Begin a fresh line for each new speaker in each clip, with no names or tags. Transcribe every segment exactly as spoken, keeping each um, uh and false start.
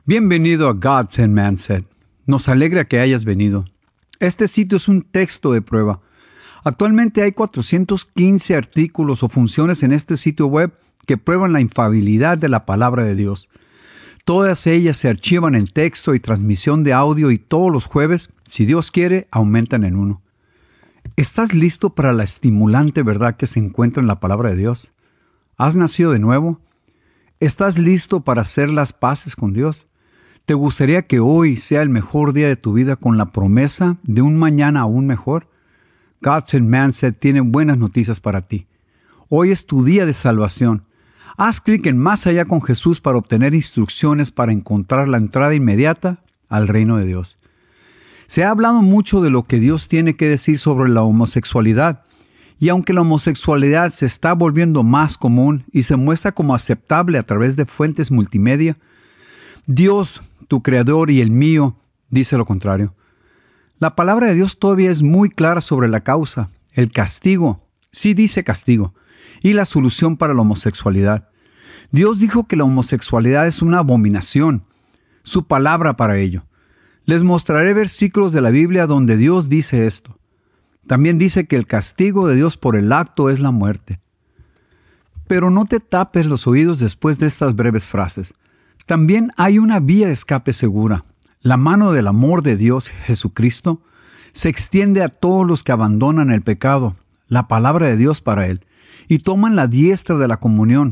Bienvenido a God Said Man Said. Nos alegra que hayas venido. Este sitio es un texto de prueba. Actualmente hay cuatrocientos quince artículos o funciones en este sitio web que prueban la infalibilidad de la palabra de Dios. Todas ellas se archivan en texto y transmisión de audio y todos los jueves, si Dios quiere, aumentan en uno. ¿Estás listo para la estimulante verdad que se encuentra en la palabra de Dios? ¿Has nacido de nuevo? ¿Estás listo para hacer las paces con Dios? ¿Te gustaría que hoy sea el mejor día de tu vida con la promesa de un mañana aún mejor? God Said Man Said tiene buenas noticias para ti. Hoy es tu día de salvación. Haz clic en Más Allá con Jesús para obtener instrucciones para encontrar la entrada inmediata al reino de Dios. Se ha hablado mucho de lo que Dios tiene que decir sobre la homosexualidad, y aunque la homosexualidad se está volviendo más común y se muestra como aceptable a través de fuentes multimedia, Dios, tu Creador y el mío, dice lo contrario. La palabra de Dios todavía es muy clara sobre la causa, el castigo, sí dice castigo, y la solución para la homosexualidad. Dios dijo que la homosexualidad es una abominación, su palabra para ello. Les mostraré versículos de la Biblia donde Dios dice esto. También dice que el castigo de Dios por el acto es la muerte. Pero no te tapes los oídos después de estas breves frases. También hay una vía de escape segura. La mano del amor de Dios, Jesucristo, se extiende a todos los que abandonan el pecado, la palabra de Dios para Él, y toman la diestra de la comunión.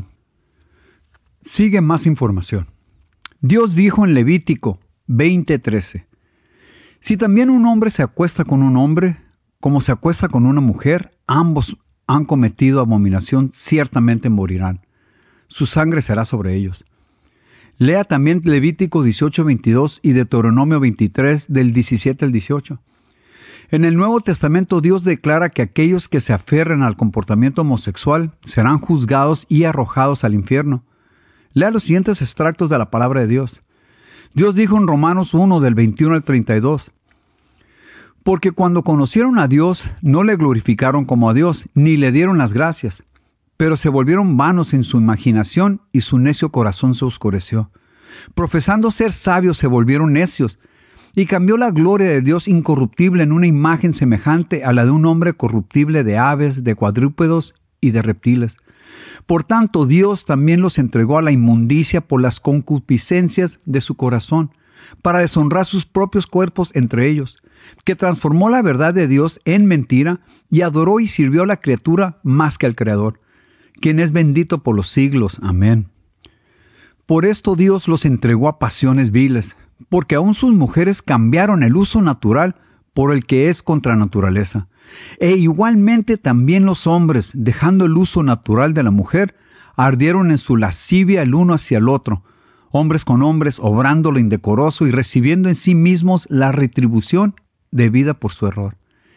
Sigue más información. Dios dijo en Levítico veinte trece, si también un hombre se acuesta con un hombre, como se acuesta con una mujer, ambos han cometido abominación, ciertamente morirán. Su sangre será sobre ellos. Lea también Levítico dieciocho veintidós y Deuteronomio veintitrés del diecisiete al dieciocho. En el Nuevo Testamento Dios declara que aquellos que se aferren al comportamiento homosexual serán juzgados y arrojados al infierno. Lea los siguientes extractos de la palabra de Dios. Dios dijo en Romanos uno del veintiuno al treinta y dos, porque cuando conocieron a Dios no le glorificaron como a Dios, ni le dieron las gracias, pero se volvieron vanos en su imaginación y su necio corazón se oscureció. Profesando ser sabios se volvieron necios, y cambió la gloria de Dios incorruptible en una imagen semejante a la de un hombre corruptible, de aves, de cuadrúpedos y de reptiles. Por tanto, Dios también los entregó a la inmundicia por las concupiscencias de su corazón, para deshonrar sus propios cuerpos entre ellos, que transformó la verdad de Dios en mentira y adoró y sirvió a la criatura más que al Creador, quien es bendito por los siglos. Amén. Por esto Dios los entregó a pasiones viles, porque aun sus mujeres cambiaron el uso natural por el que es contra naturaleza. E igualmente también los hombres, dejando el uso natural de la mujer, ardieron en su lascivia el uno hacia el otro, hombres con hombres, obrando lo indecoroso y recibiendo en sí mismos la retribución debida por su error.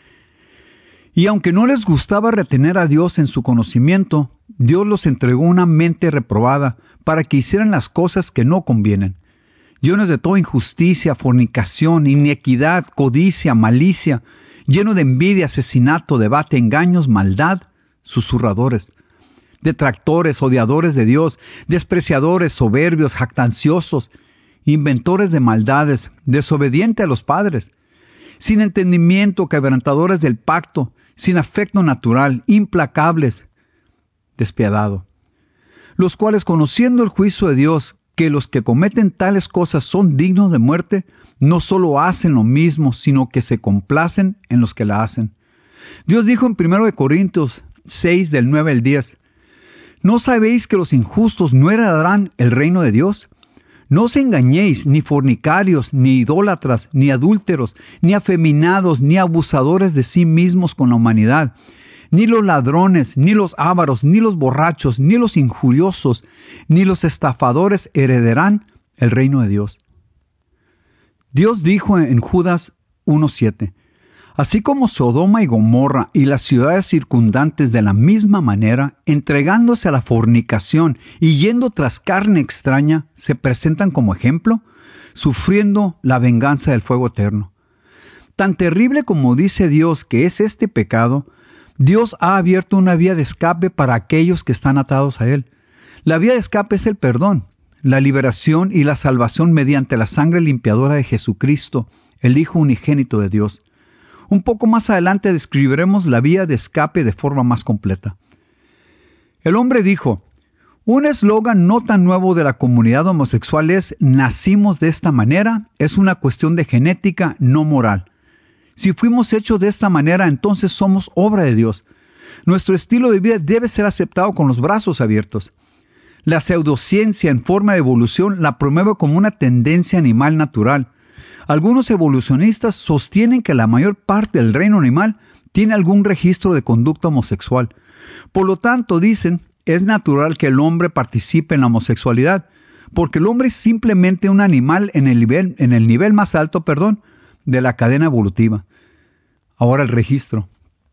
Y aunque no les gustaba retener a Dios en su conocimiento, Dios los entregó una mente reprobada para que hicieran las cosas que no convienen, llenos de toda injusticia, fornicación, inequidad, codicia, malicia, lleno de envidia, asesinato, debate, engaños, maldad, susurradores, detractores, odiadores de Dios, despreciadores, soberbios, jactanciosos, inventores de maldades, desobedientes a los padres, sin entendimiento, quebrantadores del pacto, sin afecto natural, implacables, despiadado, los cuales, conociendo el juicio de Dios, que los que cometen tales cosas son dignos de muerte, no solo hacen lo mismo, sino que se complacen en los que la hacen. Dios dijo en primero de Corintios seis, del nueve al diez, ¿no sabéis que los injustos no heredarán el reino de Dios? No os engañéis, ni fornicarios, ni idólatras, ni adúlteros, ni afeminados, ni abusadores de sí mismos con la humanidad, ni los ladrones, ni los ávaros, ni los borrachos, ni los injuriosos, ni los estafadores heredarán el reino de Dios. Dios dijo en Judas uno siete, así como Sodoma y Gomorra y las ciudades circundantes de la misma manera, entregándose a la fornicación y yendo tras carne extraña, se presentan como ejemplo, sufriendo la venganza del fuego eterno. Tan terrible como dice Dios que es este pecado, Dios ha abierto una vía de escape para aquellos que están atados a Él. La vía de escape es el perdón. la liberación y la salvación mediante la sangre limpiadora de Jesucristo, el Hijo unigénito de Dios. Un poco más adelante describiremos la vía de escape de forma más completa. El hombre dijo, un eslogan no tan nuevo de la comunidad homosexual es, nacimos de esta manera, es una cuestión de genética, no moral. Si fuimos hechos de esta manera, entonces somos obra de Dios. Nuestro estilo de vida debe ser aceptado con los brazos abiertos. La pseudociencia en forma de evolución la promueve como una tendencia animal natural. Algunos evolucionistas sostienen que la mayor parte del reino animal tiene algún registro de conducta homosexual. Por lo tanto, dicen, es natural que el hombre participe en la homosexualidad, porque el hombre es simplemente un animal en el nivel, en el nivel más alto, perdón, de la cadena evolutiva. Ahora el registro.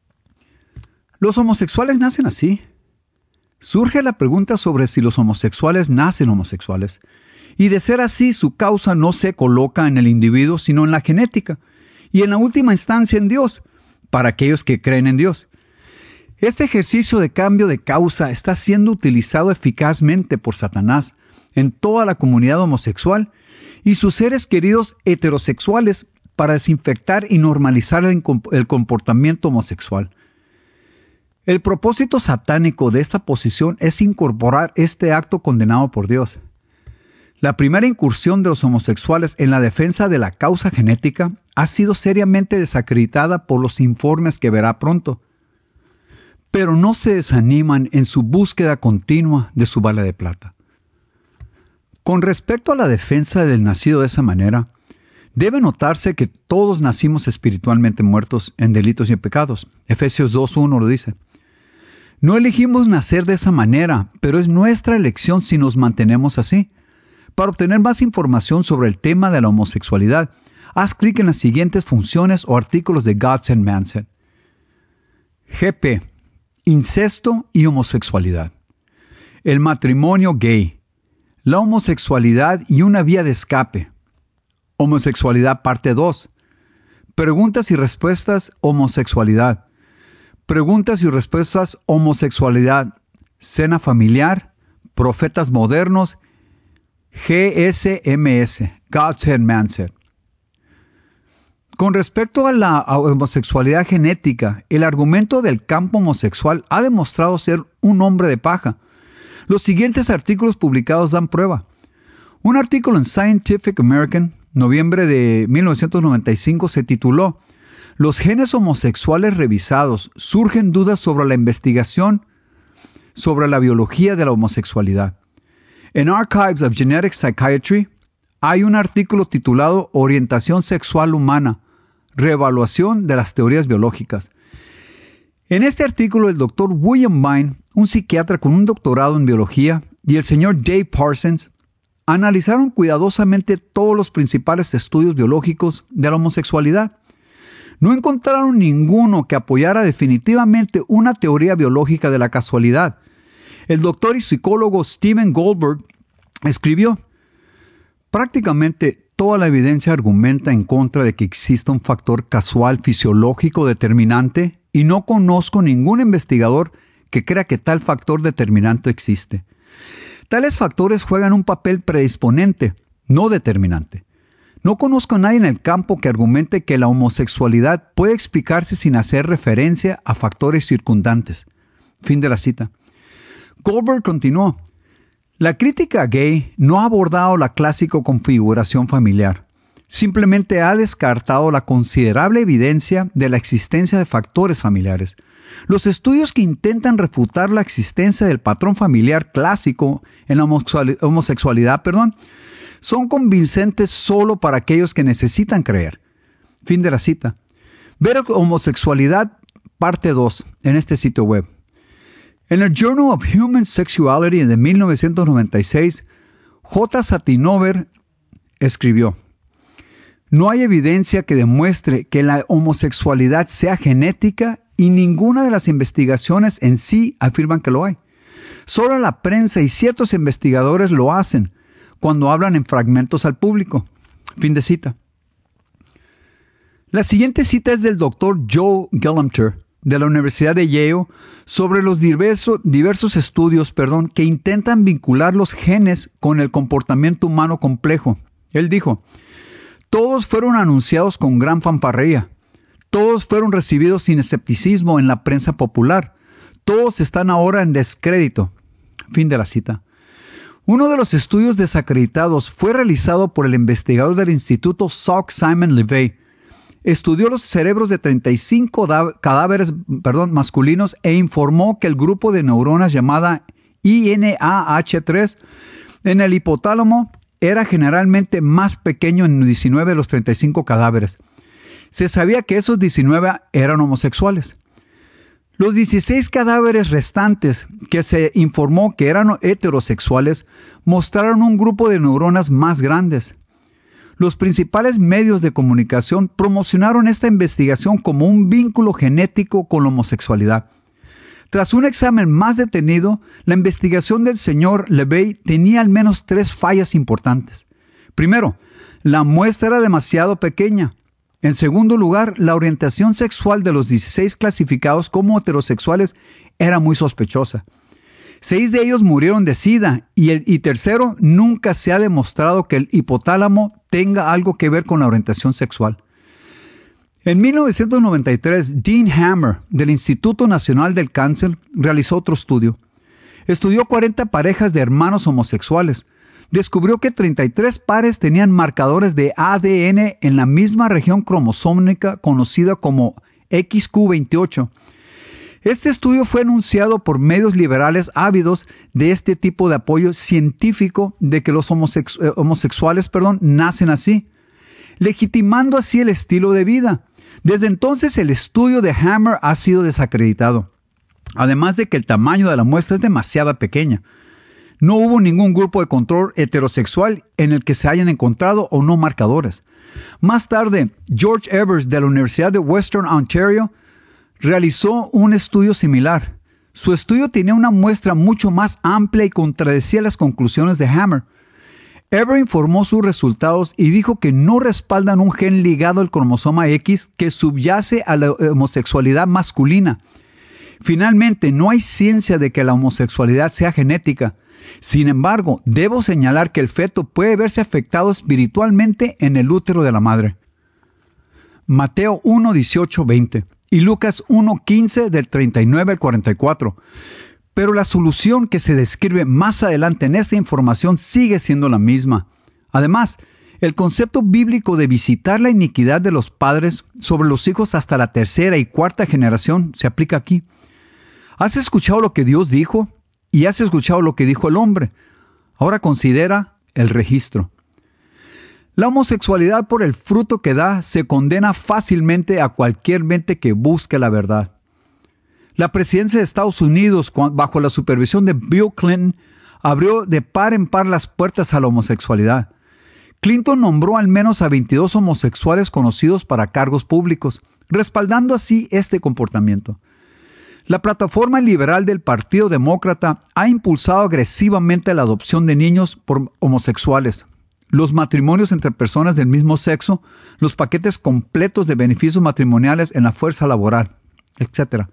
¿Los homosexuales nacen así? Surge la pregunta sobre si los homosexuales nacen homosexuales. Y de ser así, su causa no se coloca en el individuo, sino en la genética. Y en la última instancia en Dios, para aquellos que creen en Dios. Este ejercicio de cambio de causa está siendo utilizado eficazmente por Satanás en toda la comunidad homosexual y sus seres queridos heterosexuales para desinfectar y normalizar el, el comportamiento homosexual. El propósito satánico de esta posición es incorporar este acto condenado por Dios. La primera incursión de los homosexuales en la defensa de la causa genética ha sido seriamente desacreditada por los informes que verá pronto. Pero no se desaniman en su búsqueda continua de su bala de plata. Con respecto a la defensa del nacido de esa manera, debe notarse que todos nacimos espiritualmente muertos en delitos y en pecados. Efesios dos uno lo dice. No elegimos nacer de esa manera, pero es nuestra elección si nos mantenemos así. Para obtener más información sobre el tema de la homosexualidad, haz clic en las siguientes funciones o artículos de God Sent Man Sent. G P. Incesto y homosexualidad. El matrimonio gay. La homosexualidad y una vía de escape. Homosexualidad parte dos. Preguntas y respuestas homosexualidad. Preguntas y respuestas homosexualidad. Cena familiar. Profetas modernos. G S M S. God Sent Man Sent. Con respecto a la homosexualidad genética, el argumento del campo homosexual ha demostrado ser un hombre de paja. Los siguientes artículos publicados dan prueba. Un artículo en Scientific American, noviembre de mil novecientos noventa y cinco, se tituló Los genes homosexuales revisados. Surgen dudas sobre la investigación sobre la biología de la homosexualidad. En Archives of Genetic Psychiatry hay un artículo titulado Orientación sexual humana. Reevaluación de las teorías biológicas. En este artículo, el doctor William Vine, un psiquiatra con un doctorado en biología, y el señor Dave Parsons, analizaron cuidadosamente todos los principales estudios biológicos de la homosexualidad. No encontraron ninguno que apoyara definitivamente una teoría biológica de la casualidad. El doctor y psicólogo Steven Goldberg escribió, prácticamente toda la evidencia argumenta en contra de que exista un factor casual fisiológico determinante y no conozco ningún investigador que crea que tal factor determinante existe. Tales factores juegan un papel predisponente, no determinante. No conozco a nadie en el campo que argumente que la homosexualidad puede explicarse sin hacer referencia a factores circundantes. Fin de la cita. Goldberg continuó. La crítica gay no ha abordado la clásica configuración familiar. Simplemente ha descartado la considerable evidencia de la existencia de factores familiares. Los estudios que intentan refutar la existencia del patrón familiar clásico en la homosexualidad, perdón, son convincentes solo para aquellos que necesitan creer. Fin de la cita. Ver homosexualidad, parte dos, en este sitio web. En el Journal of Human Sexuality de mil novecientos noventa y seis, J. Satinover escribió, no hay evidencia que demuestre que la homosexualidad sea genética y ninguna de las investigaciones en sí afirman que lo hay. Solo la prensa y ciertos investigadores lo hacen cuando hablan en fragmentos al público. Fin de cita. La siguiente cita es del doctor Joe Gellamter, de la Universidad de Yale sobre los diverso, diversos estudios perdón, que intentan vincular los genes con el comportamiento humano complejo. Él dijo, todos fueron anunciados con gran fanfarria. Todos fueron recibidos sin escepticismo en la prensa popular. Todos están ahora en descrédito. Fin de la cita. Uno de los estudios desacreditados fue realizado por el investigador del Instituto Salk Simon Levay. Estudió los cerebros de treinta y cinco cadáveres perdón, masculinos e informó que el grupo de neuronas llamada I N A H tres en el hipotálamo era generalmente más pequeño en diecinueve de los treinta y cinco cadáveres. Se sabía que esos diecinueve eran homosexuales. Los dieciséis cadáveres restantes, que se informó que eran heterosexuales, mostraron un grupo de neuronas más grandes. Los principales medios de comunicación promocionaron esta investigación como un vínculo genético con la homosexualidad. Tras un examen más detenido, la investigación del señor Levay tenía al menos tres fallas importantes. Primero, la muestra era demasiado pequeña. En segundo lugar, la orientación sexual de los dieciséis clasificados como heterosexuales era muy sospechosa. Seis de ellos murieron de SIDA y, el, y tercero, nunca se ha demostrado que el hipotálamo tenga algo que ver con la orientación sexual. En mil novecientos noventa y tres, Dean Hammer, del Instituto Nacional del Cáncer, realizó otro estudio. Estudió cuarenta parejas de hermanos homosexuales. Descubrió que treinta y tres pares tenían marcadores de A D N en la misma región cromosómica conocida como X Q veintiocho. Este estudio fue anunciado por medios liberales ávidos de este tipo de apoyo científico de que los homosex- eh, homosexuales perdón, nacen así, legitimando así el estilo de vida. Desde entonces el estudio de Hammer ha sido desacreditado, además de que el tamaño de la muestra es demasiado pequeña. No hubo ningún grupo de control heterosexual en el que se hayan encontrado o no marcadores. Más tarde, George Evers de la Universidad de Western Ontario realizó un estudio similar. Su estudio tenía una muestra mucho más amplia y contradecía las conclusiones de Hammer. Evers informó sus resultados y dijo que no respaldan un gen ligado al cromosoma X que subyace a la homosexualidad masculina. Finalmente, no hay ciencia de que la homosexualidad sea genética. Sin embargo, debo señalar que el feto puede verse afectado espiritualmente en el útero de la madre. Mateo uno, dieciocho, veinte y Lucas uno, quince del treinta y nueve al cuarenta y cuatro. Pero la solución que se describe más adelante en esta información sigue siendo la misma. Además, el concepto bíblico de visitar la iniquidad de los padres sobre los hijos hasta la tercera y cuarta generación se aplica aquí. ¿Has escuchado lo que Dios dijo? Y has escuchado lo que dijo el hombre. Ahora considera el registro. La homosexualidad, por el fruto que da, se condena fácilmente a cualquier mente que busque la verdad. La presidencia de Estados Unidos, bajo la supervisión de Bill Clinton, abrió de par en par las puertas a la homosexualidad. Clinton nombró al menos a veintidós homosexuales conocidos para cargos públicos, respaldando así este comportamiento. La plataforma liberal del Partido Demócrata ha impulsado agresivamente la adopción de niños por homosexuales, los matrimonios entre personas del mismo sexo, los paquetes completos de beneficios matrimoniales en la fuerza laboral, etcétera.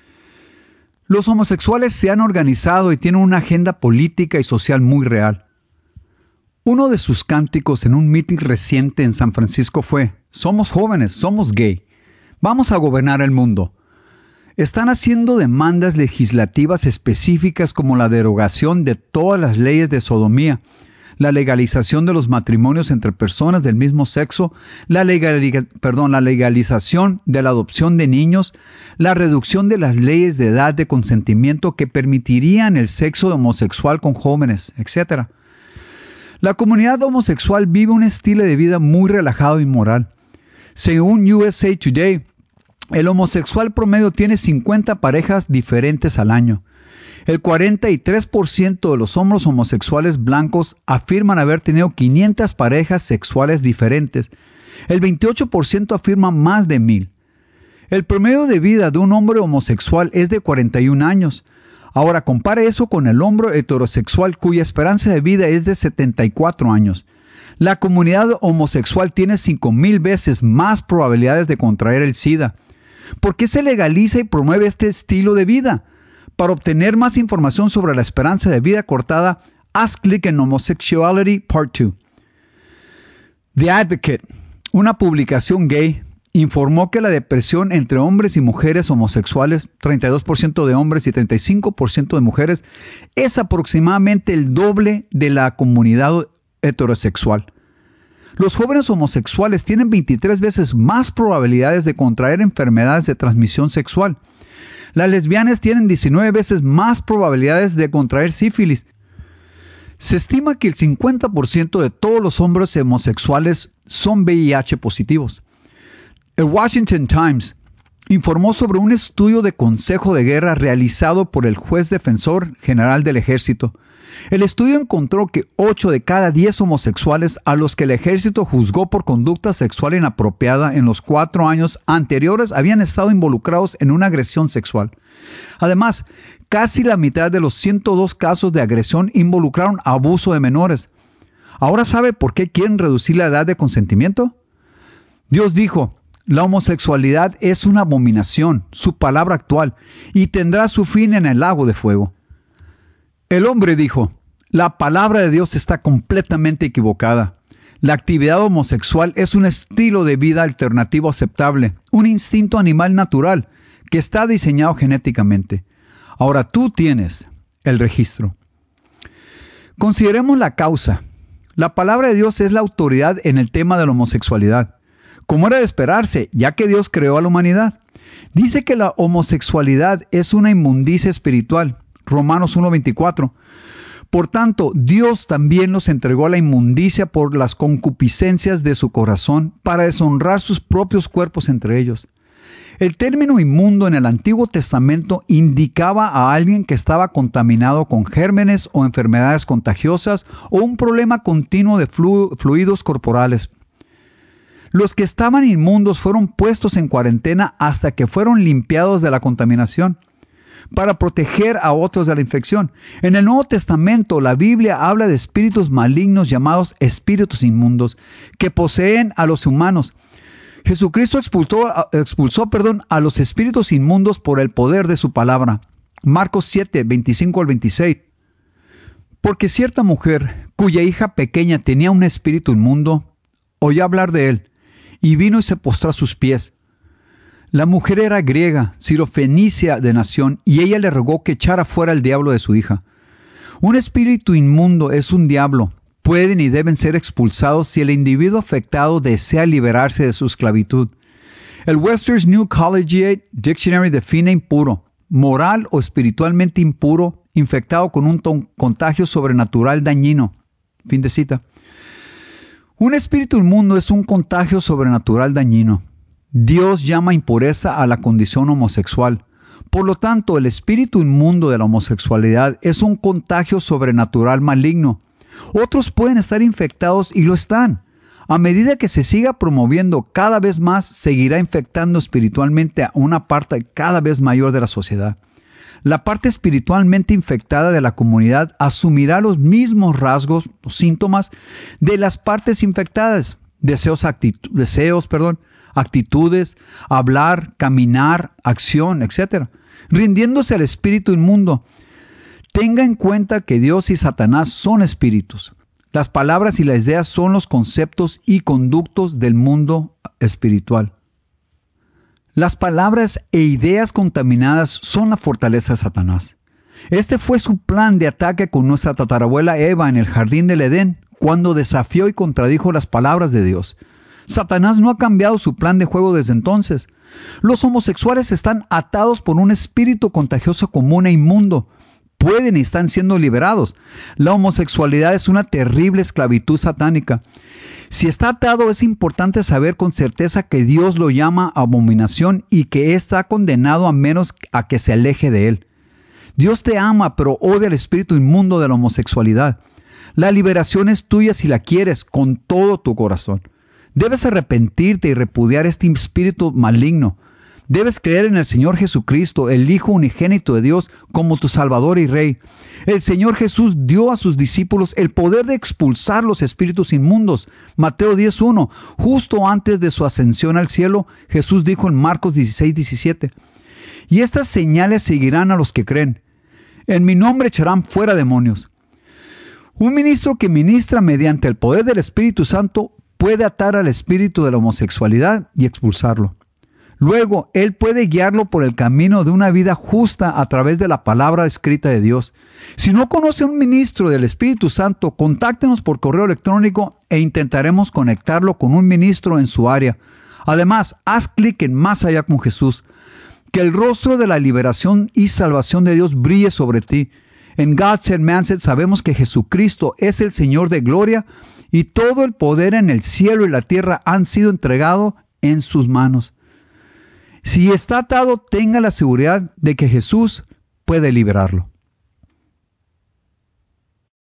Los homosexuales se han organizado y tienen una agenda política y social muy real. Uno de sus cánticos en un mitin reciente en San Francisco fue: "Somos jóvenes, somos gay, vamos a gobernar el mundo". Están haciendo demandas legislativas específicas como la derogación de todas las leyes de sodomía, la legalización de los matrimonios entre personas del mismo sexo, la, legali- perdón, la legalización de la adopción de niños, la reducción de las leyes de edad de consentimiento que permitirían el sexo homosexual con jóvenes, etcétera. La comunidad homosexual vive un estilo de vida muy relajado y moral. Según U S A Today, el homosexual promedio tiene cincuenta parejas diferentes al año. El cuarenta y tres por ciento de los hombres homosexuales blancos afirman haber tenido quinientas parejas sexuales diferentes. El veintiocho por ciento afirma más de mil. El promedio de vida de un hombre homosexual es de cuarenta y un años. Ahora compare eso con el hombre heterosexual cuya esperanza de vida es de setenta y cuatro años. La comunidad homosexual tiene cinco mil veces más probabilidades de contraer el SIDA. ¿Por qué se legaliza y promueve este estilo de vida? Para obtener más información sobre la esperanza de vida cortada, haz clic en Homosexuality Part dos. The Advocate, una publicación gay, informó que la depresión entre hombres y mujeres homosexuales, treinta y dos por ciento de hombres y treinta y cinco por ciento de mujeres, es aproximadamente el doble de la comunidad heterosexual. Los jóvenes homosexuales tienen veintitrés veces más probabilidades de contraer enfermedades de transmisión sexual. Las lesbianas tienen diecinueve veces más probabilidades de contraer sífilis. Se estima que el cincuenta por ciento de todos los hombres homosexuales son V I H positivos. El Washington Times informó sobre un estudio de consejo de guerra realizado por el juez defensor general del ejército. El estudio encontró que ocho de cada diez homosexuales a los que el ejército juzgó por conducta sexual inapropiada en los cuatro años anteriores habían estado involucrados en una agresión sexual. Además, casi la mitad de los ciento dos casos de agresión involucraron abuso de menores. ¿Ahora sabe por qué quieren reducir la edad de consentimiento? Dios dijo: la homosexualidad es una abominación, su palabra actual, y tendrá su fin en el lago de fuego. El hombre dijo: la palabra de Dios está completamente equivocada. La actividad homosexual es un estilo de vida alternativo aceptable, un instinto animal natural que está diseñado genéticamente. Ahora tú tienes el registro. Consideremos la causa. La palabra de Dios es la autoridad en el tema de la homosexualidad, como era de esperarse, ya que Dios creó a la humanidad. Dice que la homosexualidad es una inmundicia espiritual. Romanos uno veinticuatro. Por tanto, Dios también los entregó a la inmundicia por las concupiscencias de su corazón para deshonrar sus propios cuerpos entre ellos. El término inmundo en el Antiguo Testamento indicaba a alguien que estaba contaminado con gérmenes o enfermedades contagiosas o un problema continuo de flu- fluidos corporales. Los que estaban inmundos fueron puestos en cuarentena hasta que fueron limpiados de la contaminación, para proteger a otros de la infección. En el Nuevo Testamento, la Biblia habla de espíritus malignos llamados espíritus inmundos, que poseen a los humanos. Jesucristo expulsó, expulsó perdón, a los espíritus inmundos por el poder de su palabra. Marcos siete, veinticinco al veintiséis. Porque cierta mujer, cuya hija pequeña tenía un espíritu inmundo, oyó hablar de él, y vino y se postró a sus pies. La mujer era griega, sirofenicia de nación, y ella le rogó que echara fuera el diablo de su hija. Un espíritu inmundo es un diablo. Pueden y deben ser expulsados si el individuo afectado desea liberarse de su esclavitud. El Webster's New Collegiate Dictionary define impuro, moral o espiritualmente impuro, infectado con un ton- contagio sobrenatural dañino. Fin de cita. Un espíritu inmundo es un contagio sobrenatural dañino. Dios llama impureza a la condición homosexual. Por lo tanto, el espíritu inmundo de la homosexualidad es un contagio sobrenatural maligno. Otros pueden estar infectados y lo están. A medida que se siga promoviendo cada vez más, seguirá infectando espiritualmente a una parte cada vez mayor de la sociedad. La parte espiritualmente infectada de la comunidad asumirá los mismos rasgos o síntomas de las partes infectadas. Deseos, actitu- deseos, perdón, actitudes, hablar, caminar, acción, etcétera, rindiéndose al espíritu inmundo. Tenga en cuenta que Dios y Satanás son espíritus. Las palabras y las ideas son los conceptos y conductos del mundo espiritual. Las palabras e ideas contaminadas son la fortaleza de Satanás. Este fue su plan de ataque con nuestra tatarabuela Eva en el jardín del Edén, cuando desafió y contradijo las palabras de Dios. Satanás no ha cambiado su plan de juego desde entonces. Los homosexuales están atados por un espíritu contagioso común e inmundo. Pueden y están siendo liberados. La homosexualidad es una terrible esclavitud satánica. Si está atado, es importante saber con certeza que Dios lo llama abominación y que está condenado a menos a que se aleje de él. Dios te ama, pero odia el espíritu inmundo de la homosexualidad. La liberación es tuya si la quieres con todo tu corazón. Debes arrepentirte y repudiar este espíritu maligno. Debes creer en el Señor Jesucristo, el Hijo unigénito de Dios, como tu Salvador y Rey. El Señor Jesús dio a sus discípulos el poder de expulsar los espíritus inmundos. Mateo diez uno. Justo antes de su ascensión al cielo, Jesús dijo en Marcos dieciséis diecisiete, y estas señales seguirán a los que creen. En mi nombre echarán fuera demonios. Un ministro que ministra mediante el poder del Espíritu Santo puede atar al espíritu de la homosexualidad y expulsarlo. Luego, él puede guiarlo por el camino de una vida justa a través de la palabra escrita de Dios. Si no conoce a un ministro del Espíritu Santo, contáctenos por correo electrónico e intentaremos conectarlo con un ministro en su área. Además, haz clic en Más Allá con Jesús. Que el rostro de la liberación y salvación de Dios brille sobre ti. En God Said, Man Said sabemos que Jesucristo es el Señor de gloria y todo el poder en el cielo y la tierra han sido entregados en sus manos. Si está atado, tenga la seguridad de que Jesús puede liberarlo.